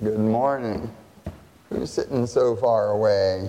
Good morning. Who's sitting so far away?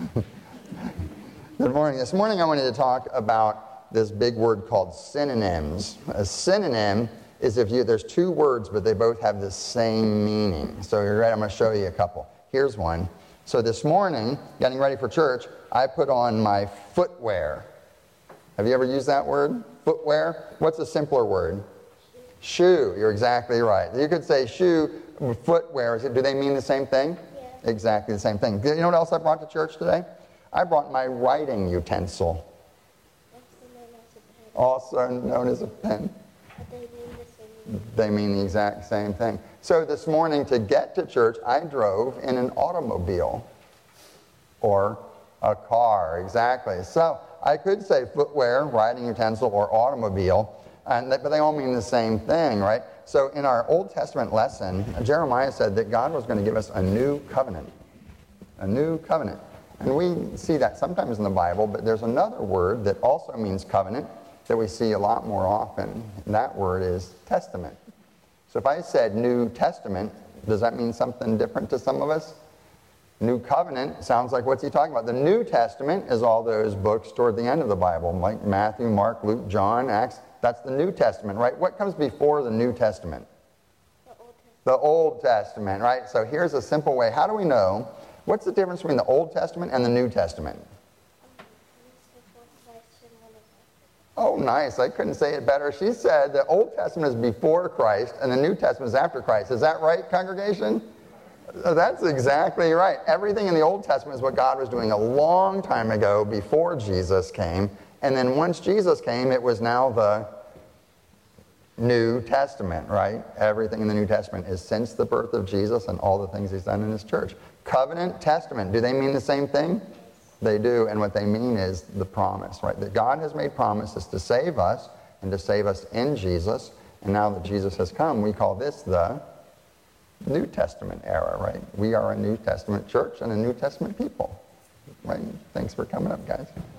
Good morning. This morning I wanted to talk about this big word called synonyms. A synonym is if there's two words but they both have the same meaning. So you're right, I'm going to show you a couple. Here's one. So this morning, getting ready for church, I put on my footwear. Have you ever used that word? Footwear? What's a simpler word? Shoe. You're exactly right. You could say shoe, footwear. Do they mean the same thing? Yeah. Exactly the same thing. You know what else I brought to church today? I brought my writing utensil. Also known as a pen. But they mean the same. They mean the exact same thing. So this morning to get to church, I drove in an automobile. Or a car, exactly. So I could say footwear, writing utensil, or automobile. But they all mean the same thing, right? So in our Old Testament lesson, Jeremiah said that God was going to give us a new covenant. A new covenant. And we see that sometimes in the Bible, but there's another word that also means covenant that we see a lot more often. And that word is testament. So if I said New Testament, does that mean something different to some of us? New covenant sounds like what's he talking about? The New Testament is all those books toward the end of the Bible, like Matthew, Mark, Luke, John, Acts. That's the New Testament, right? What comes before the New Testament? The Old Testament, right? So here's a simple way. How do we know? What's the difference between the Old Testament and the New Testament? Oh, nice. I couldn't say it better. She said the Old Testament is before Christ and the New Testament is after Christ. Is that right, congregation? That's exactly right. Everything in the Old Testament is what God was doing a long time ago before Jesus came. And then once Jesus came, it was now the New Testament, right? Everything in the New Testament is since the birth of Jesus and all the things he's done in his church. Covenant, testament, do they mean the same thing? They do, and what they mean is the promise, right? That God has made promises to save us and to save us in Jesus. And now that Jesus has come, we call this the New Testament era, right? We are a New Testament church and a New Testament people, right? Thanks for coming up, guys.